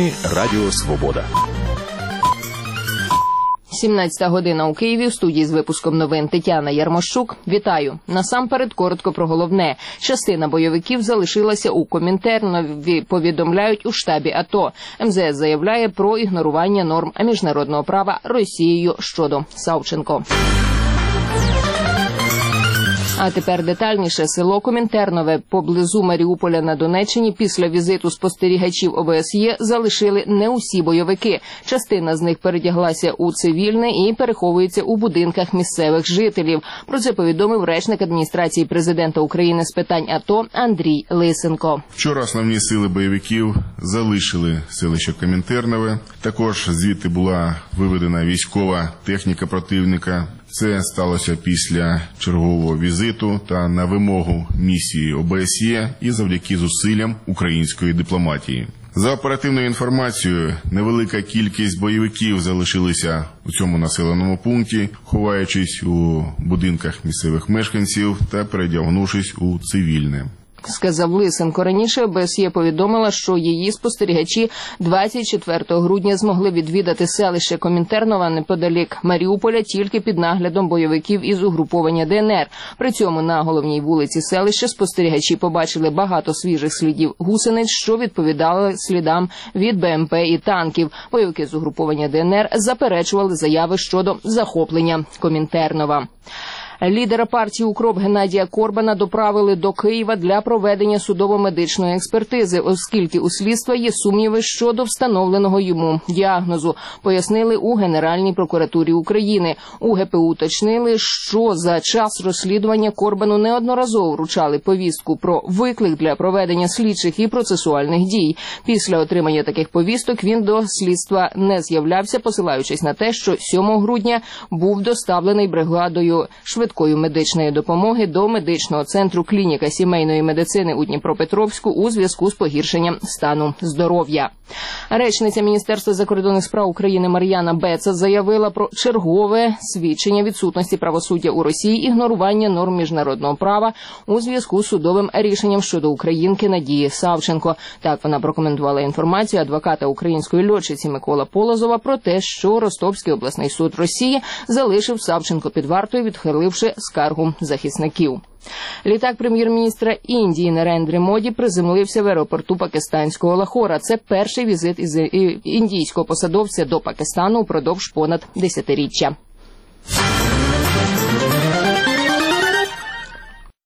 Новини Радіо Свобода. 17 година у Києві. В студії з випуском новин Тетяна Ярмощук. Вітаю. Насамперед коротко про головне. Частина бойовиків залишилася у Комінтернові, повідомляють у штабі АТО. МЗС заявляє про ігнорування норм міжнародного права Росією щодо Савченко. А тепер детальніше. Село Комінтернове поблизу Маріуполя на Донеччині після візиту спостерігачів ОБСЄ залишили не усі бойовики. Частина з них передяглася у цивільне і переховується у будинках місцевих жителів. Про це повідомив речник адміністрації президента України з питань АТО Андрій Лисенко. Вчора основні сили бойовиків залишили селище Комінтернове. Також звідти була виведена військова техніка противника. Це сталося після чергового візиту та на вимогу місії ОБСЄ і завдяки зусиллям української дипломатії. За оперативною інформацією, невелика кількість бойовиків залишилися у цьому населеному пункті, ховаючись у будинках місцевих мешканців та передягнувшись у цивільне. Сказав Лисенко. Раніше ОБСЄ повідомила, що її спостерігачі 24 грудня змогли відвідати селище Комінтернова неподалік Маріуполя тільки під наглядом бойовиків із угруповання ДНР. При цьому на головній вулиці селища спостерігачі побачили багато свіжих слідів гусениць, що відповідали слідам від БМП і танків. Бойовики з угруповання ДНР заперечували заяви щодо захоплення Комінтернова. Лідера партії «Укроп» Геннадія Корбана доправили до Києва для проведення судово-медичної експертизи, оскільки у слідства є сумніви щодо встановленого йому діагнозу, пояснили у Генеральній прокуратурі України. У ГПУ уточнили, що за час розслідування Корбану неодноразово вручали повістку про виклик для проведення слідчих і процесуальних дій. Після отримання таких повісток він до слідства не з'являвся, посилаючись на те, що 7 грудня був доставлений бригадою швидкої медичної допомоги до медичного центру клініка сімейної медицини у Дніпропетровську у зв'язку з погіршенням стану здоров'я. Речниця Міністерства закордонних справ України Мар'яна Беца заявила про чергове свідчення відсутності правосуддя у Росії, ігнорування норм міжнародного права у зв'язку з судовим рішенням щодо українки Надії Савченко. Так вона прокоментувала інформацію адвоката української льотчиці Миколи Полозова про те, що Ростовський обласний суд Росії залишив Савченко під вартою, відхиливши скаргу захисників. Літак прем'єр-міністра Індії Нарендрі Моді приземлився в аеропорту пакистанського Лахора. Це перший візит індійського посадовця до Пакистану упродовж понад 10-річчя.